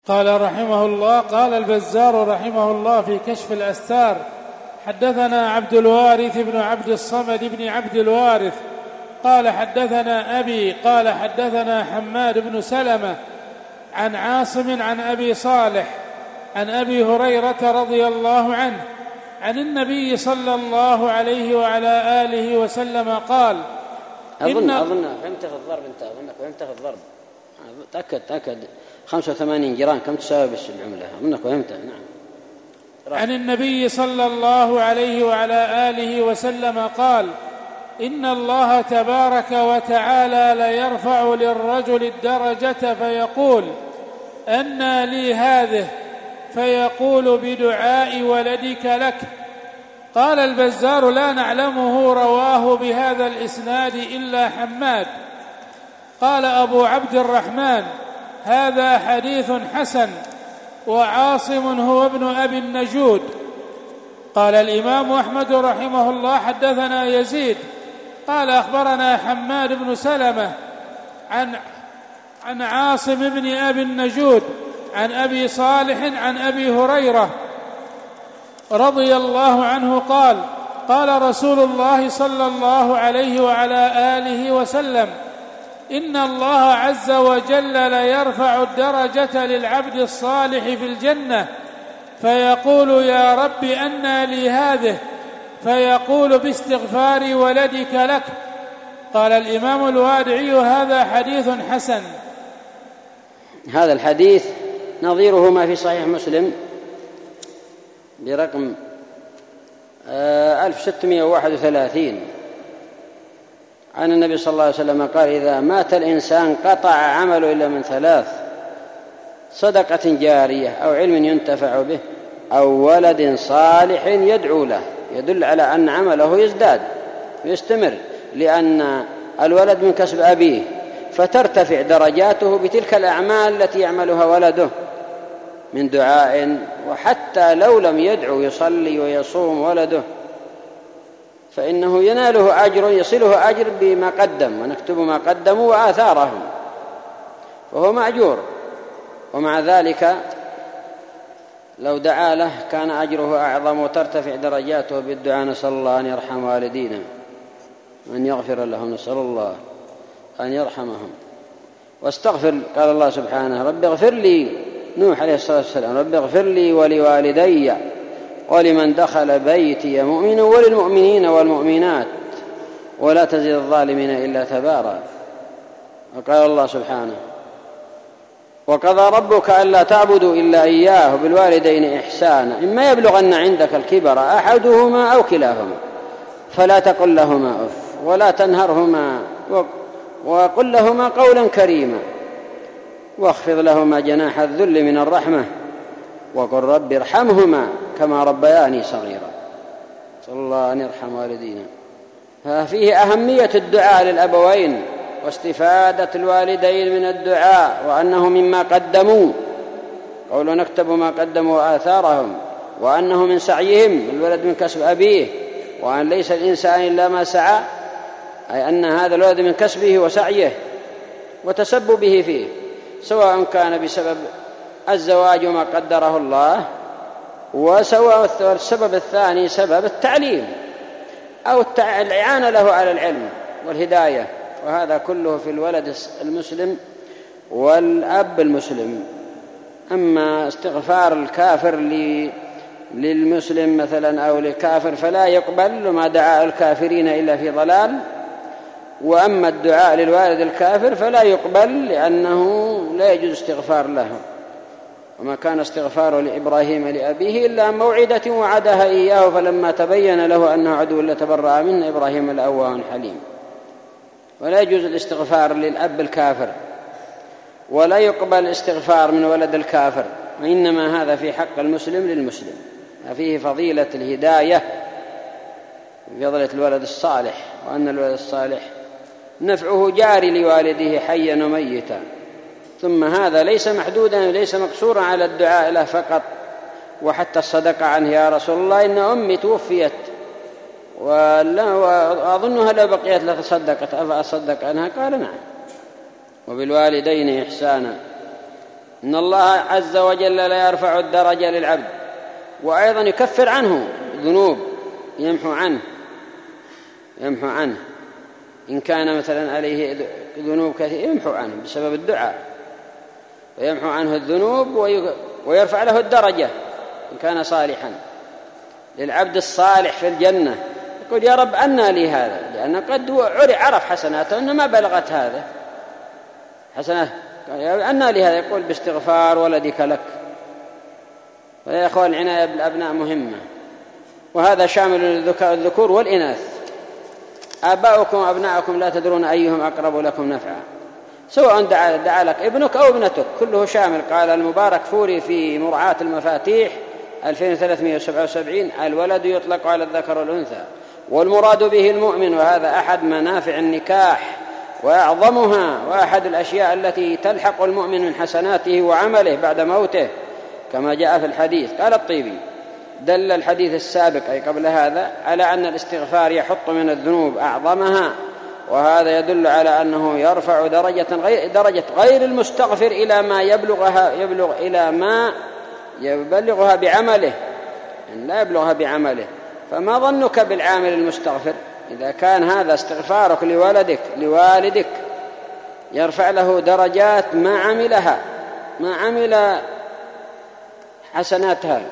قال رحمه الله: قال البزار رحمه الله في كشف الأستار: حدثنا عبد الوارث بن عبد الصمد بن عبد الوارث قال حدثنا أبي قال حدثنا حماد بن سلمة عن عاصم عن أبي صالح عن أبي هريرة رضي الله عنه عن النبي صلى الله عليه وعلى آله وسلم قال: أظن فهمت في الضرب. أظنك فهمت في الضرب. تأكد 85 جرام كم تساوي بالعملة؟ أظنك فهمت. نعم. عن النبي صلى الله عليه وعلى آله وسلم قال: إن الله تبارك وتعالى ليرفع للرجل الدرجة فيقول: أنى لي هذه؟ فيقول: بدعاء ولدك لك. قال البزار: لا نعلمه رواه بهذا الإسناد إلا حماد. قال أبو عبد الرحمن: هذا حديث حسن، وعاصم هو ابن أبي النجود. قال الإمام أحمد رحمه الله: حدثنا يزيد قال أخبرنا حماد بن سلمة عن عاصم بن أبي النجود عن أبي صالح عن أبي هريرة رضي الله عنه قال: قال رسول الله صلى الله عليه وعلى آله وسلم: إن الله عز وجل ليرفع الدرجة للعبد الصالح في الجنة فيقول: يا رب أنى لي هذه؟ فيقول: باستغفار ولدك لك. قال الإمام الوادعي: هذا حديث حسن. هذا الحديث نظيره ما في صحيح مسلم برقم 1631 عن النبي صلى الله عليه وسلم قال: إذا مات الإنسان قطع عمله إلا من ثلاث: صدقة جارية أو علم ينتفع به أو ولد صالح يدعو له. يدل على أن عمله يزداد ويستمر، لأن الولد من كسب أبيه، فترتفع درجاته بتلك الأعمال التي يعملها ولده من دعاء. وحتى لو لم يدعو يصلي ويصوم ولده فإنه يناله أجر، يصله أجر بما قدم، ونكتب ما قدموا وآثارهم، وهو مأجور. ومع ذلك لو دعا له كان أجره أعظم وترتفع درجاته بالدعاء. نسأل الله أن يرحم والدينا وأن يغفر لهم، نسأل الله أن يرحمهم. واستغفر، قال الله سبحانه: رب اغفر لي، نوح عليه الصلاة والسلام: رب اغفر لي ولوالدي ولمن دخل بيتي مؤمنا وللمؤمنين والمؤمنات ولا تزد الظالمين إلا تبارا. وقال الله سبحانه: وقضى ربك ألا تعبدوا إلا إياه وبالوالدين إحسانا إما يبلغن عندك الكبر أحدهما أو كلاهما فلا تقل لهما أف ولا تنهرهما وقل لهما قولا كريما واخفض لهما جناح الذل من الرحمة وقل رب ارحمهما كما ربياني صغيرا. صلى الله أن يرحم والدينا. ففيه أهمية الدعاء للأبوين واستفادة الوالدين من الدعاء، وأنه مما قدموا، قولوا نكتب ما قدموا وآثارهم، وأنه من سعيهم، الولد من كسب أبيه، وأن ليس الإنسان إلا ما سعى، أي أن هذا الولد من كسبه وسعيه وتسببه فيه، سواء كان بسبب الزواج وما قدره الله، وسواء السبب الثاني سبب التعليم أو الإعانة له على العلم والهداية. وهذا كله في الولد المسلم والأب المسلم. أما استغفار الكافر للمسلم مثلا أو للكافر فلا يقبل، وما دعاء الكافرين إلا في ضلال. وأما الدعاء للوالد الكافر فلا يقبل، لأنه لا يجوز استغفار له. وما كان استغفاره لإبراهيم لأبيه إلا موعدة وعدها إياه فلما تبين له أنه عدو لتبرأ منه إبراهيم لأواه حليم. ولا يجوز الاستغفار للأب الكافر، ولا يقبل استغفار من ولد الكافر، وإنما هذا في حق المسلم للمسلم. فيه فضيلة الهداية، فضيلة الولد الصالح، وأن الولد الصالح نفعه جاري لوالده حيا وميتا. ثم هذا ليس محدودا، ليس مقصورا على الدعاء له فقط، وحتى الصدقة عنه: يا رسول الله إن أمي توفيت وأظنها لو بقيت لتصدقت أفأصدق عنها؟ قال: نعم. وبالوالدين إحسانا، إن الله عز وجل لا يرفع الدرجة للعبد، وأيضا يكفر عنه ذنوب، يمحو عنه إن كان مثلا عليه ذنوب كثيرة يمحو عنه بسبب الدعاء، ويمحو عنه الذنوب ويرفع له الدرجة إن كان صالحا. للعبد الصالح في الجنة يقول يا رب أنى لي هذا، لأن قد عرف حسناته أنه ما بلغت هذا حسنات، أنى لي هذا، يقول باستغفار ولدك لك. ويا أخوان العناية بالأبناء مهمة، وهذا شامل الذكور والإناث. آباؤكم وأبناءكم لا تدرون أيهم أقرب لكم نفعا، سواء دعا لك ابنك أو ابنتك، كله شامل. قال المبارك فوري في مرعاة المفاتيح 2377: الولد يطلق على الذكر والأنثى، والمراد به المؤمن، وهذا أحد منافع النكاح وأعظمها، وأحد الأشياء التي تلحق المؤمن من حسناته وعمله بعد موته كما جاء في الحديث. قال الطيبي: دل الحديث السابق أي قبل هذا على أن الاستغفار يحط من الذنوب أعظمها، وهذا يدل على أنه يرفع درجة غير المستغفر إلى ما يبلغها بعمله، إن لا يبلغها بعمله. فما ظنك بالعامل المستغفر؟ إذا كان هذا استغفارك لوالدك يرفع له درجات ما عمل حسناتها،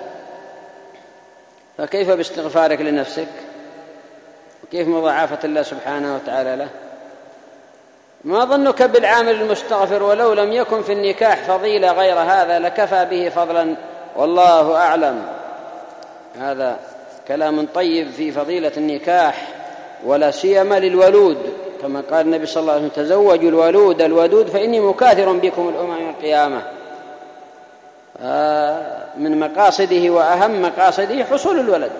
فكيف باستغفارك لنفسك؟ وكيف مضاعفة الله سبحانه وتعالى له؟ ما ظنك بالعامل المستغفر؟ ولو لم يكن في النكاح فضيلة غير هذا لكفى به فضلا، والله أعلم. هذا كلام طيب في فضيلة النكاح، ولا سيما للولود، كما قال النبي صلى الله عليه وسلم: تزوجوا الودود فإني مكاثر بكم الأمم يوم القيامة. من مقاصده وأهم مقاصده حصول الولد،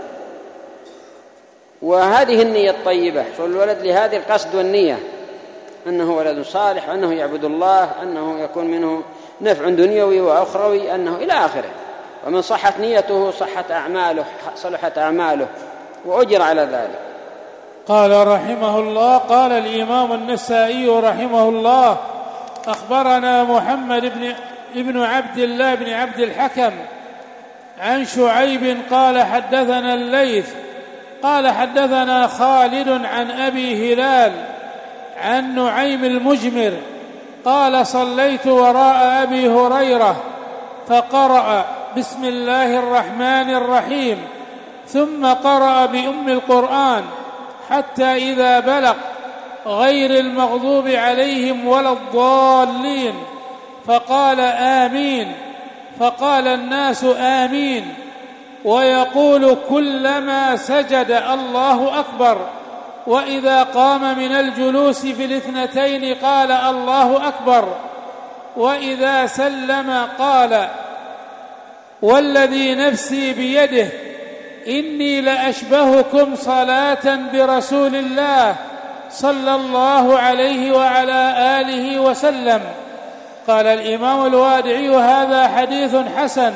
وهذه النية الطيبة، حصول الولد لهذه القصد والنية، أنه ولد صالح، أنه يعبد الله، أنه يكون منه نفع دنيوي وأخروي، أنه إلى آخره. ومن صحت نيته صلحت أعماله وأجر على ذلك. قال رحمه الله: قال الإمام النسائي رحمه الله: أخبرنا محمد ابن عبد الله بن عبد الحكم عن شعيب قال حدثنا الليث قال حدثنا خالد عن أبي هلال عن نعيم المجمر قال: صليت وراء أبي هريرة فقرأ بسم الله الرحمن الرحيم، ثم قرأ بأم القرآن حتى إذا بلغ غير المغضوب عليهم ولا الضالين فقال: آمين. فقال الناس: آمين. ويقول كلما سجد: الله أكبر. وإذا قام من الجلوس في الاثنتين قال: الله أكبر. وإذا سلم قال: والذي نفسي بيده إني لأشبهكم صلاة برسول الله صلى الله عليه وعلى آله وسلم. قال الإمام الوادعي: هذا حديث حسن.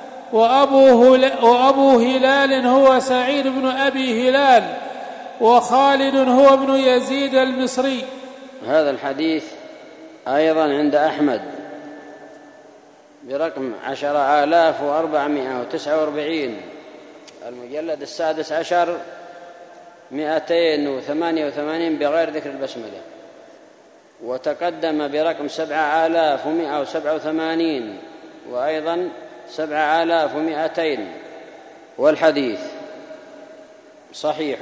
وأبو هلال هو سعيد بن أبي هلال، وخالد هو ابن يزيد المصري. هذا الحديث أيضا عند أحمد برقم 10,449، المجلد 16 288 بغير ذكر البسملة، وتقدم برقم 7,187 وأيضا 7,200. والحديث صحيح،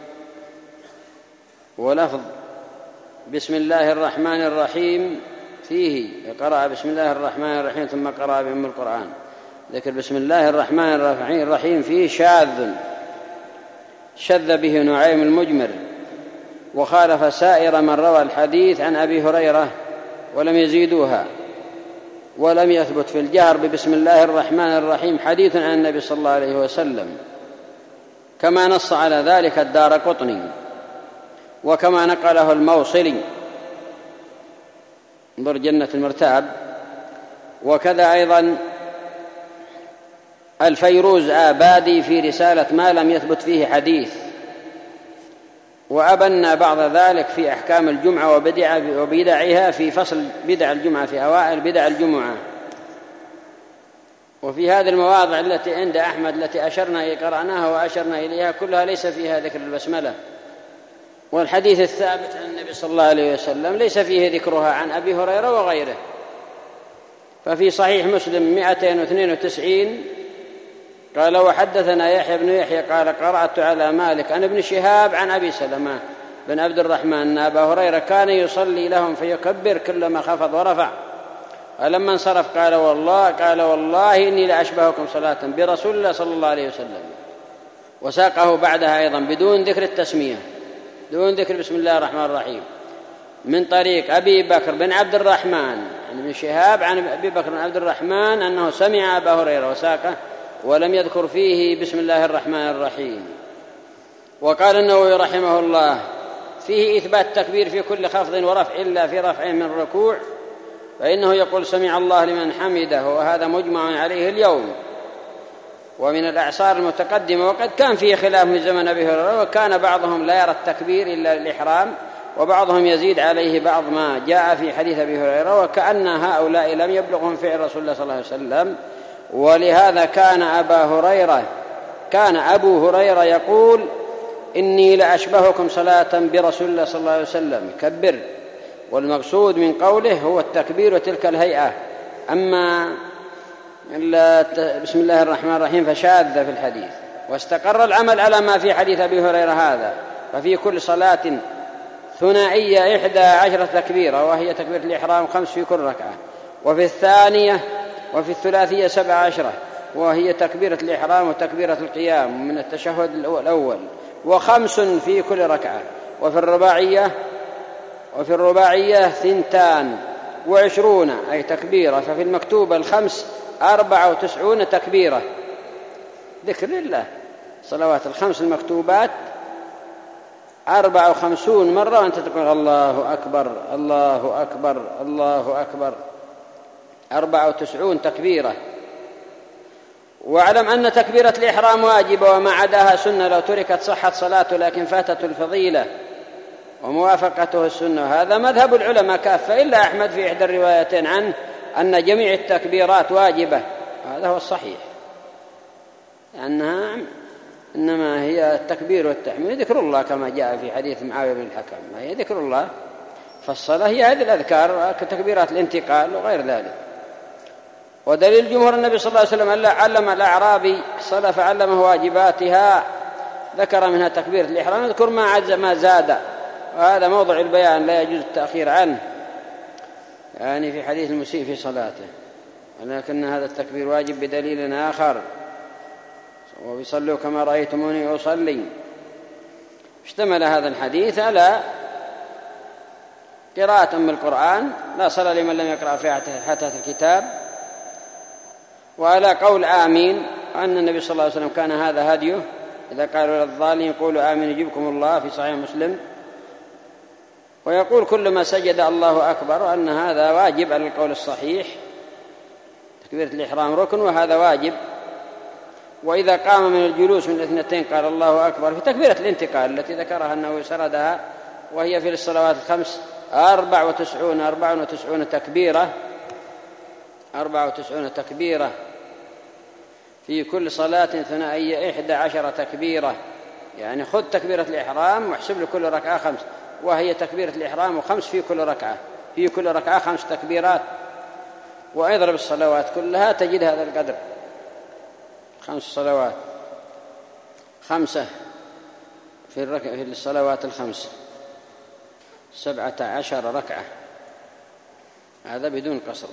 ولفظ بسم الله الرحمن الرحيم فيه قرأ بسم الله الرحمن الرحيم ثم قرأ بأم القرآن. ذكر بسم الله الرحمن الرحيم فيه شذ به نعيم المجمر، وخالف سائر من روى الحديث عن أبي هريرة ولم يزيدوها. ولم يثبت في الجهر ببسم الله الرحمن الرحيم حديث عن النبي صلى الله عليه وسلم، كما نص على ذلك الدارقطني، وكما نقله الموصلي انظر جنة المرتاب، وكذا أيضا الفيروز آبادي في رسالة ما لم يثبت فيه حديث. وأبنى بعض ذلك في أحكام الجمعة وبدعها في فصل بدع الجمعة، في أوائل بدع الجمعة، وفي هذه المواضع التي عند أحمد التي قرأناها وأشرنا إليها كلها ليس فيها ذكر البسملة. والحديث الثابت عن النبي صلى الله عليه وسلم ليس فيه ذكرها عن أبي هريرة وغيره. ففي صحيح مسلم 292 قال: وحدثنا يحيى بن يحيى قال: قرأت على مالك عن ابن شهاب عن أبي سلمة بن عبد الرحمن أن أبا هريرة كان يصلي لهم فيكبر كلما خفض ورفع. فلما انصرف قال: والله إني لأشبهكم صلاة برسول الله صلى الله عليه وسلم. وساقه بعدها أيضا بدون ذكر التسمية، دون ذكر بسم الله الرحمن الرحيم، من طريق أبي بكر بن عبد الرحمن عن ابن شهاب عن أبي بكر بن عبد الرحمن أنه سمع أبا هريرة وساقه ولم يذكر فيه بسم الله الرحمن الرحيم. وقال النووي رحمه الله: فيه إثبات التكبير في كل خفض ورفع إلا في رفع من الركوع، فإنه يقول سمع الله لمن حمده، وهذا مجمع عليه اليوم ومن الأعصار المتقدمة. وقد كان فيه خلاف من زمن أبي هريرة، وكان بعضهم لا يرى التكبير إلا للإحرام، وبعضهم يزيد عليه بعض ما جاء في حديث أبي هريرة، وكأن هؤلاء لم يبلغهم فعل رسول الله صلى الله عليه وسلم. ولهذا كان أبو هريرة يقول: إني لأشبهكم صلاة برسول الله صلى الله عليه وسلم، كبر. والمقصود من قوله هو التكبير وتلك الهيئة. أما بسم الله الرحمن الرحيم فشاذ في الحديث، واستقر العمل على ما في حديث أبي هريرة هذا. ففي كل صلاة ثنائية 11 تكبيرة، وهي تكبيرة الإحرام 5 في كل ركعة، وفي الثانية وفي الثلاثية 17، وهي تكبيرة الإحرام وتكبيرة القيام من التشهد الأول، و5 في كل ركعة. وفي الرباعية 22 أي تكبيرة. ففي المكتوبة 5 94 تكبيرة ذكر لله. صلوات 5 المكتوبات 54 مرة وأنت تقول الله أكبر الله أكبر الله أكبر، 94 تكبيرة. واعلم أن تكبيرة الإحرام واجبة، وما عداها سنة، لو تركت صحت صلاته لكن فاتت الفضيلة وموافقته السنة. هذا مذهب العلماء كافة، إلا أحمد في إحدى الروايتين عنه أن جميع التكبيرات واجبة. هذا هو الصحيح، أنها إنما هي التكبير والتحميد ذكر الله كما جاء في حديث معاوية بن الحكم، ما هي ذكر الله. فالصلاة هي هذه الأذكار كتكبيرات الانتقال وغير ذلك. ودليل جمهور النبي صلى الله عليه وسلم أن علم الأعرابي الصلاة فعلمه واجباتها، ذكر منها تكبيرة الإحرام، يذكر ما زاد، وهذا موضع البيان لا يجوز التأخير عنه، يعني في حديث المسيء في صلاته. ولكن هذا التكبير واجب بدليل آخر: وبيصلوا كما رأيتموني أصلي. اشتمل هذا الحديث على قراءة أم القرآن، لا صلاة لمن لم يقرأ فاتحة الكتاب، وعلى قول آمين، أن النبي صلى الله عليه وسلم كان هذا هديه، إذا قالوا للضالين قولوا آمين يجيبكم الله، في صحيح مسلم. ويقول كل ما سجد الله أكبر، وأن هذا واجب على القول الصحيح. تكبيرة الإحرام ركن وهذا واجب. وإذا قام من الجلوس من الاثنتين قال الله أكبر. في تكبيرة الانتقال التي ذكرها أنه سردها، وهي في الصلوات 94 تكبيرة، 94 تكبيرة في كل صلاة ثنائية 11 تكبيرة. يعني خذ تكبيرة الإحرام واحسب لكل ركعة 5، وهي تكبيرة الإحرام و5 في كل ركعة، في كل ركعة 5 تكبيرات. وأضرب الصلوات كلها تجد هذا القدر، 5 صلوات، 5 في الصلوات 5 17 ركعة، هذا بدون قصر.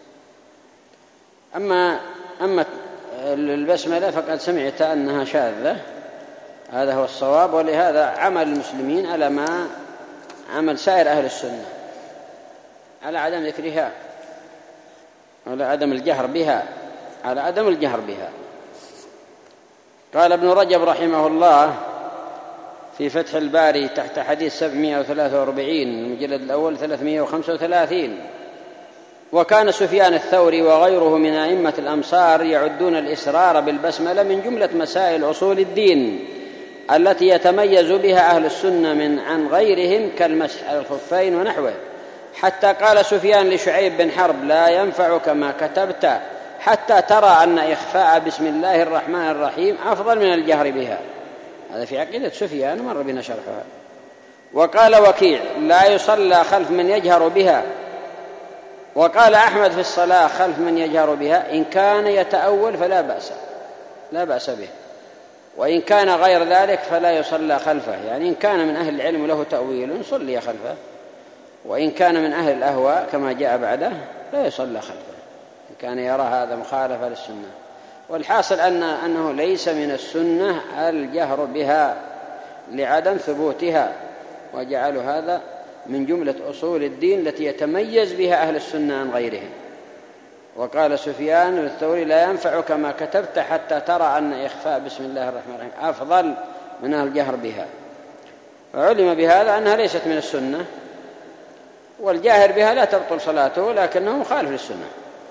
أما البسملة فقد سمعت أنها شاذة، هذا هو الصواب. ولهذا عمل المسلمين على ما عمل سائر أهل السنة، على عدم ذكرها، على عدم الجهر بها، قال ابن رجب رحمه الله في فتح الباري تحت حديث 743 المجلد الأول 335: وكان سفيان الثوري وغيره من أئمة الأمصار يعدون الإسرار بالبسملة من جملة مسائل أصول الدين التي يتميز بها أهل السنة عن غيرهم، كالمسح على الخفين ونحوه، حتى قال سفيان لشعيب بن حرب: لا ينفعك ما كتبت حتى ترى أن إخفاء بسم الله الرحمن الرحيم أفضل من الجهر بها. هذا في عقيدة سفيان مر بنا شرحها. وقال وكيع لا يصلى خلف من يجهر بها. وقال أحمد في الصلاة خلف من يجهر بها إن كان يتأول فلا بأس، لا بأس به، وإن كان غير ذلك فلا يصلى خلفه. يعني إن كان من أهل العلم له تأويل صلي خلفه، وإن كان من أهل الأهواء كما جاء بعده لا يصلى خلفه إن كان يرى هذا مخالفة للسنة. والحاصل أنه ليس من السنة الجهر بها لعدم ثبوتها، وجعلوا هذا من جملة أصول الدين التي يتميز بها أهل السنة عن غيرهم. وقال سفيان الثوري لا ينفعك ما كتبت حتى ترى أن إخفاء بسم الله الرحمن الرحيم أفضل من الجهر بها. وعلم بهذا أنها ليست من السنة، والجاهر بها لا تبطل صلاته لكنه مخالف للسنة.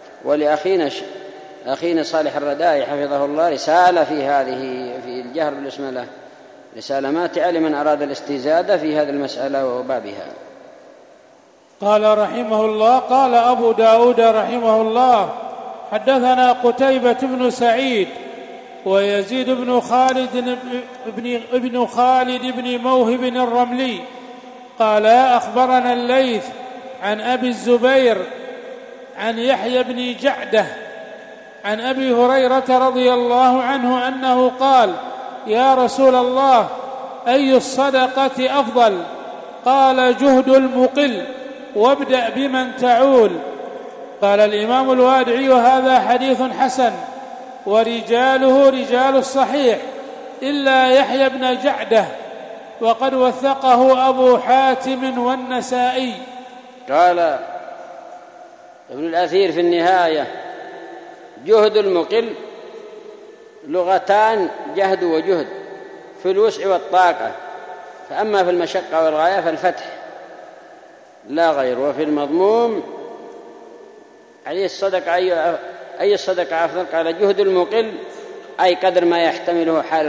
ولأخينا صالح الردائي حفظه الله رسالة في الجهر بالبسم الله، رسالة ماتعة لمن أراد الاستزادة في هذه المسألة وبابها. قال رحمه الله قال أبو داود رحمه الله حدثنا قتيبة بن سعيد ويزيد بن خالد بن موهب الرملي قال أخبرنا الليث عن أبي الزبير عن يحيى بن جعدة عن أبي هريرة رضي الله عنه أنه قال يا رسول الله أي الصدقة أفضل؟ قال جهد المقل وابدأ بمن تعول. قال الإمام الوادعي وهذا حديث حسن ورجاله رجال الصحيح إلا يحيى بن جعدة وقد وثقه أبو حاتم والنسائي. قال ابن الأثير في النهاية جهد المقل لغتان جهد وجهد في الوسع والطاقة، فأما في المشقة والغاية فالفتح لا غير. وفي المضموم عليه الصدقة أي الصدقة أفضل؟ قال جهد المقل أي قدر ما يحتمله حال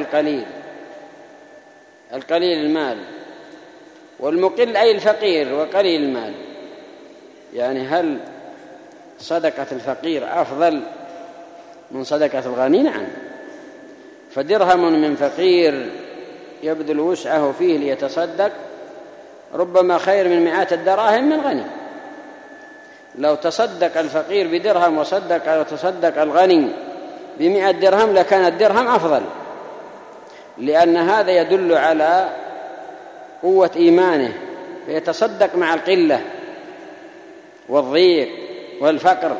القليل المال، والمقل أي الفقير وقليل المال. يعني هل صدقة الفقير أفضل من صدقة الغني؟ نعم، فدرهم من فقير يبذل وسعه فيه ليتصدق ربما خير من مئات الدراهم من غني. لو تصدق الفقير بدرهم وتصدق الغني ب100 درهم لكان الدرهم أفضل، لأن هذا يدل على قوة إيمانه فيتصدق مع القلة والضيق والفقر،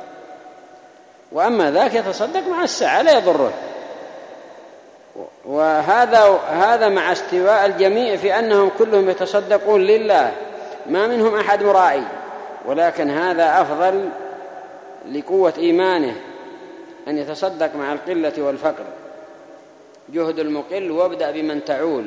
وأما ذاك يتصدق مع السعة لا يضره. وهذا مع استواء الجميع في أنهم كلهم يتصدقون لله ما منهم أحد مرائي، ولكن هذا أفضل لقوة إيمانه أن يتصدق مع القلة والفقر. جهد المقل وابدأ بمن تعول.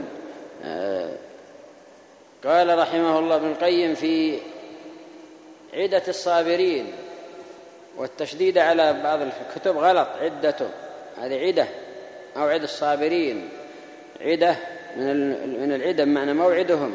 قال رحمه الله ابن القيم في عدة الصابرين، والتشديد على بعض الكتب غلط، عدته هذه عدة أو عد الصابرين، عدة من العدة معنى موعدهم.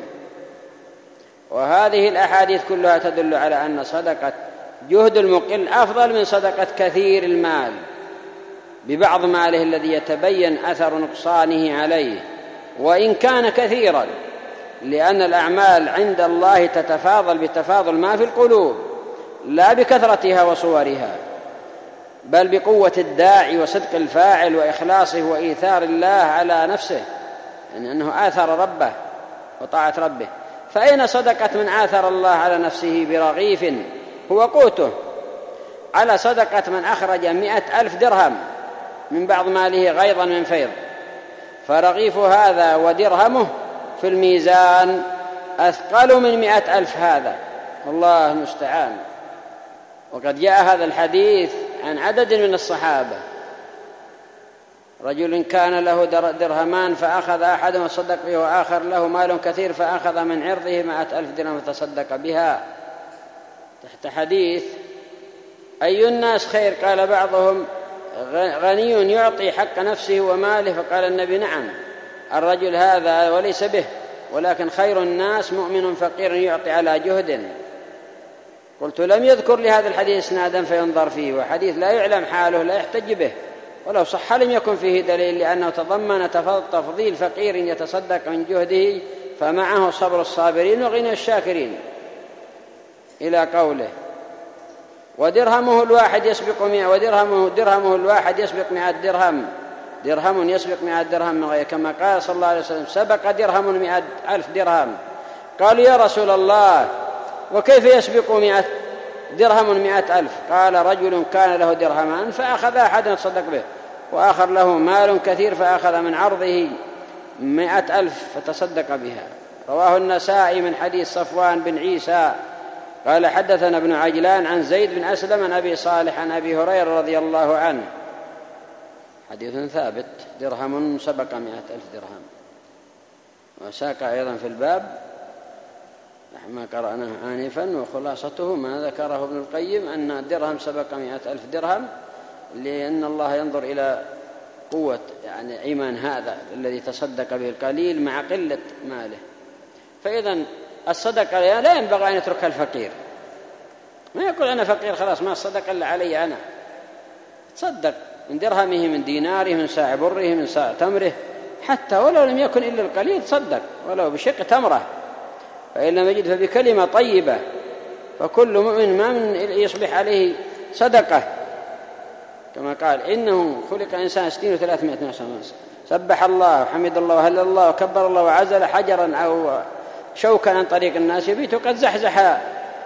وهذه الأحاديث كلها تدل على أن صدقة جهد المقل أفضل من صدقة كثير المال ببعض ماله الذي يتبين أثر نقصانه عليه وإن كان كثيرا، لأن الأعمال عند الله تتفاضل بتفاضل ما في القلوب لا بكثرتها وصورها، بل بقوة الداعي وصدق الفاعل وإخلاصه وإيثار الله على نفسه، يعني أنه آثر ربه وطاعة ربه. فأين صدقة من آثر الله على نفسه برغيف هو قوته على صدقة من أخرج 100,000 درهم من بعض ماله غيظا من فيض؟ فرغيف هذا ودرهمه في الميزان أثقل من 100,000 هذا، الله المستعان. وقد جاء هذا الحديث عن عدد من الصحابة، رجل كان له درهمان فأخذ أحدهم وصدق به، وآخر له مال كثير فأخذ من عرضه 100,000 درهم فتصدق بها، تحت حديث أي الناس خير؟ قال بعضهم غني يعطي حق نفسه وماله، فقال النبي نعم الرجل هذا وليس به، ولكن خير الناس مؤمن فقير يعطي على جهد. قلت لم يذكر لهذا الحديث إسنادا فينظر فيه، وحديث لا يعلم حاله لا يحتج به، ولو صح لم يكن فيه دليل، لأنه تضمن تفضيل فقير يتصدق من جهده فمعه صبر الصابرين وغنى الشاكرين، إلى قوله ودرهمه الواحد يسبق 100 ودرهمه الواحد يسبق 100 درهم، درهم يسبق 100 درهم، كما قال صلى الله عليه وسلم سبق درهم 100,000 درهم. قالوا يا رسول الله وكيف يسبق 100 درهم 100,000؟ قال رجل كان له درهمان فأخذ أحد يتصدق به، وآخر له مال كثير فأخذ من عرضه 100,000 فتصدق بها. رواه النسائي من حديث صفوان بن عيسى قال حدثنا ابن عجلان عن زيد بن أسلم عن أبي صالح عن أبي هريرة رضي الله عنه، حديث ثابت، درهم سبق 100,000 درهم. وساق أيضا في الباب ما قرأناه آنفا، وخلاصته ما ذكره ابن القيم أن الدرهم سبق 100,000 درهم، لأن الله ينظر إلى قوة يعني إيمان هذا الذي تصدق به القليل مع قلة ماله. فإذا الصدقة لا ينبغي أن يتركها الفقير، ما يقول أنا فقير خلاص ما الصدقة إلا علي أنا، تصدق من درهمه من ديناره من ساع بره من ساع تمره، حتى ولو لم يكن إلا القليل تصدق ولو بشق تمره، فإن لم يجد فبكلمة طيبة، فكل مؤمن ما من يصبح عليه صدقة، كما قال إنه خلق إنسان 60 و300 سنة، سبح الله وحمد الله وهلل الله وكبر الله وعزل حجرا أو شوكا عن طريق الناس يبيت قد زحزح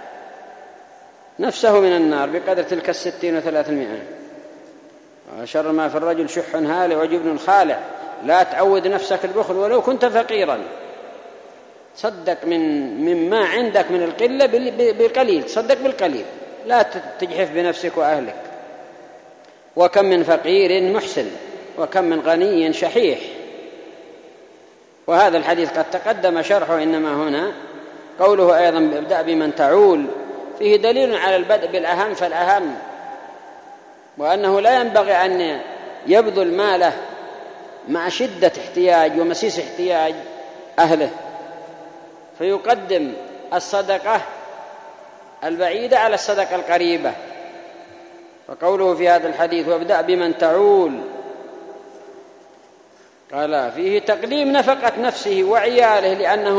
نفسه من النار بقدر تلك 60 و300. وشر ما في الرجل شح هالع وجبن خالع، لا تعود نفسك البخل ولو كنت فقيرا، صدق مما عندك من القلة بالقليل، تصدق بالقليل، لا تجحف بنفسك وأهلك. وكم من فقير محسن وكم من غني شحيح. وهذا الحديث قد تقدم شرحه، إنما هنا قوله أيضا ابدأ بمن تعول فيه دليل على البدء بالأهم فالأهم، وأنه لا ينبغي أن يبذل ماله مع شدة احتياج ومسيس احتياج أهله، فيقدم الصدقة البعيدة على الصدقة القريبة. فقوله في هذا الحديث وابدأ بمن تعول قال فيه تقديم نفقة نفسه وعياله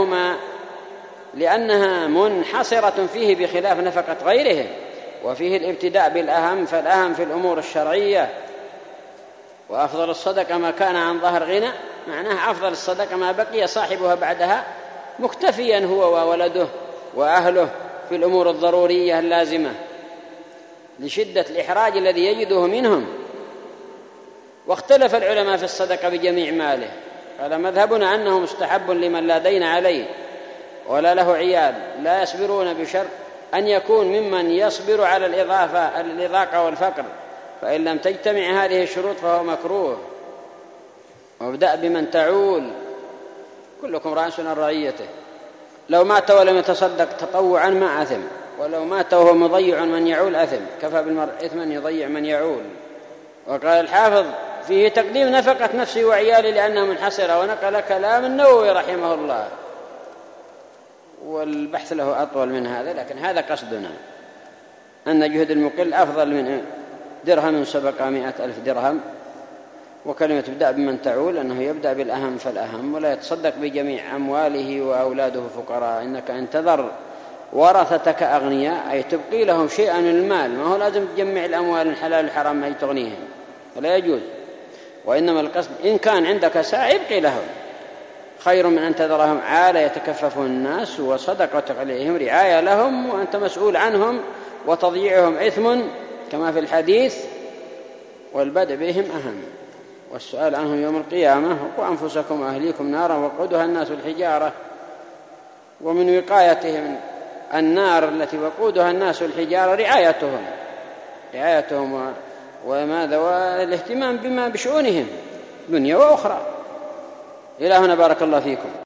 لأنها منحصرة فيه بخلاف نفقة غيرهم، وفيه الابتداء بالأهم فالأهم في الأمور الشرعية. وأفضل الصدقة ما كان عن ظهر غنى، معناه أفضل الصدقة ما بقي صاحبها بعدها مكتفيا هو وولده وأهله في الأمور الضرورية اللازمة لشدة الإحراج الذي يجده منهم. واختلف العلماء في الصدقة بجميع ماله، قال مذهبنا أنه مستحب لمن لا دين عليه ولا له عيال لا يصبرون بشرط أن يكون ممن يصبر على الإضاقة والفقر، فإن لم تجتمع هذه الشروط فهو مكروه. وابدأ بمن تعول، كلكم رأس عن رعيته، لو مات ولم يتصدق تطوعا ما أثم، ولو مات وهو مضيع من يعول أثم، كفى بالمرء إثما يضيع من يعول. وقال الحافظ فيه تقديم نفقة نفسه وعياله لأنها منحصرة، ونقل كلام النووي رحمه الله، والبحث له أطول من هذا، لكن هذا قصدنا أن جهد المقل أفضل من درهم سبق 100,000 درهم. وكلمة ابدأ بمن تعول أنه يبدأ بالأهم فالأهم، ولا يتصدق بجميع أمواله وأولاده فقراء، إنك إن تذر ورثتك أغنياء أي تبقي لهم شيئا من المال، ما هو لازم تجمع الأموال الحلال الحرام أي تغنيهم، ولا يجوز. وإنما القصد إن كان عندك ساعة يبقي لهم، خير من أن تذرهم عالة يتكففون الناس، وصدقتك عليهم رعاية لهم وأنت مسؤول عنهم، وتضييعهم إثم كما في الحديث، والبدء بهم أهم، والسؤال عنهم يوم القيامة. وأنفسكم وأهليكم نارا وقودها الناس الحجارة. ومن وقايتهم النار التي وقودها الناس الحجارة رعايتهم وماذا والاهتمام بما بشؤونهم دنيا وأخرى. إلى هنا بارك الله فيكم.